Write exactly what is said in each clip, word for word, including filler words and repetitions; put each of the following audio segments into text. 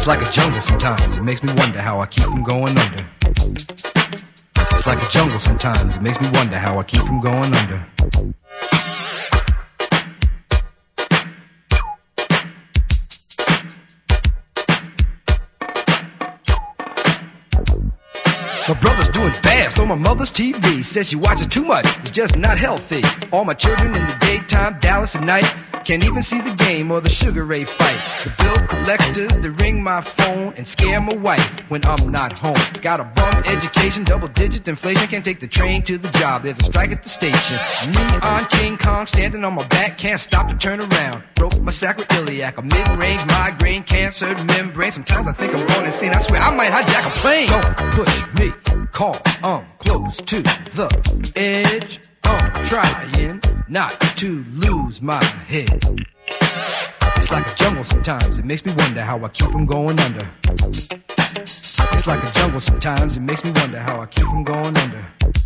It's like a jungle sometimes, it makes me wonder how I keep from going under. It's like a jungle sometimes, it makes me wonder how I keep from going under. My brother's doing fast on my mother's T V. Says she watches too much, it's just not healthy. All my children in the daytime, Dallas at night. Can't even see the game or the Sugar Ray fight. The bill collectors, they ring my phone and scare my wife when I'm not home. Got a bum education, double digit inflation. Can't take the train to the job, there's a strike at the station. Me on King Kong, standing on my back. Can't stop to turn around. Broke my sacroiliac, a mid-range migraine, cancer membrane. Sometimes I think I'm going insane, I swear I might hijack a plane. Don't push me, call, I'm close to the edge. I'm trying not to lose my head. It's like a jungle sometimes, it makes me wonder how I keep from going under. It's like a jungle sometimes, it makes me wonder how I keep from going under.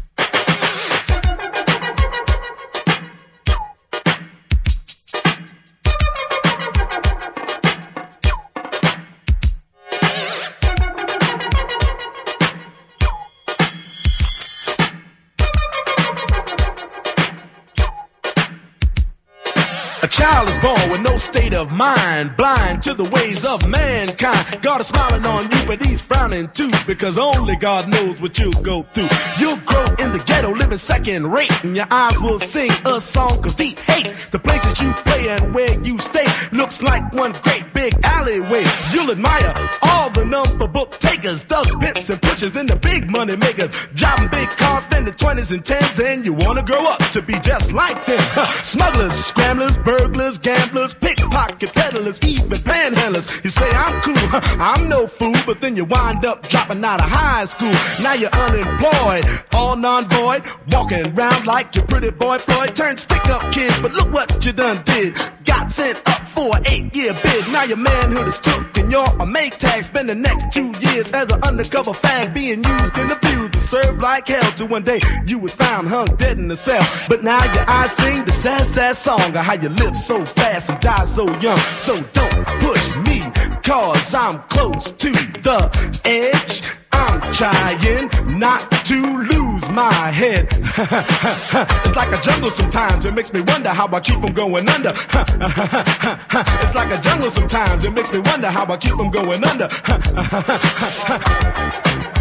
A child is born with no state of mind, blind to the ways of mankind. God is smiling on you, but he's frowning too, because only God knows what you'll go through. You'll grow in the ghetto, living second rate, and your eyes will sing a song of deep hate. The places you play and where you stay looks like one great big alleyway. You'll admire all the number book takers, thugs, pimps, and pushers, and the big money makers, driving big cars, spending twenties and tens, and you wanna grow up to be just like them. Huh. Smugglers, scramblers, burglars, gamblers, pickpocket peddlers, even panhandlers. You say I'm cool, huh, I'm no fool, but then you wind up dropping out of high school. Now you're unemployed, all non-void, walking around like your pretty boy Floyd. Turned stick-up kid, but look what you done did. Got sent up for an eight-year bid. Now your manhood is took and you're a make tag. Spend the next two years as an undercover fag, being used and abused to serve like hell. Till one day you was found hung dead in the cell. But now your eyes sing the sad, sad song of how you live so fast and die so young. So don't push me, cause I'm close to the edge. I'm trying not to lose my head. It's like a jungle sometimes, it makes me wonder how I keep from going under. It's like a jungle sometimes, it makes me wonder how I keep from going under.